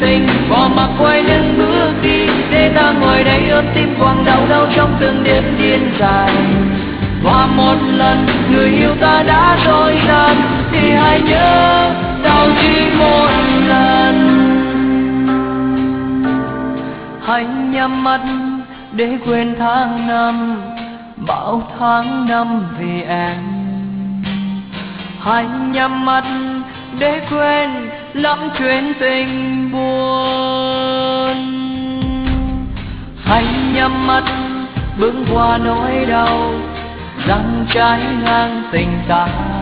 tình, bỏ mặc quay lưng bước đi, để ta ngồi đây ướt tim quặn đau đau trong từng đêm điên dài. Và một lần người yêu ta đã dối gian, thì hãy nhớ đau chỉ một lần. Hãy nhắm mắt để quên tháng năm, bao tháng năm vì em. Hãy nhắm mắt để quên lắm chuyện tình buồn. Hãy nhắm mắt bước qua nỗi đau, răng trái ngang tình ta.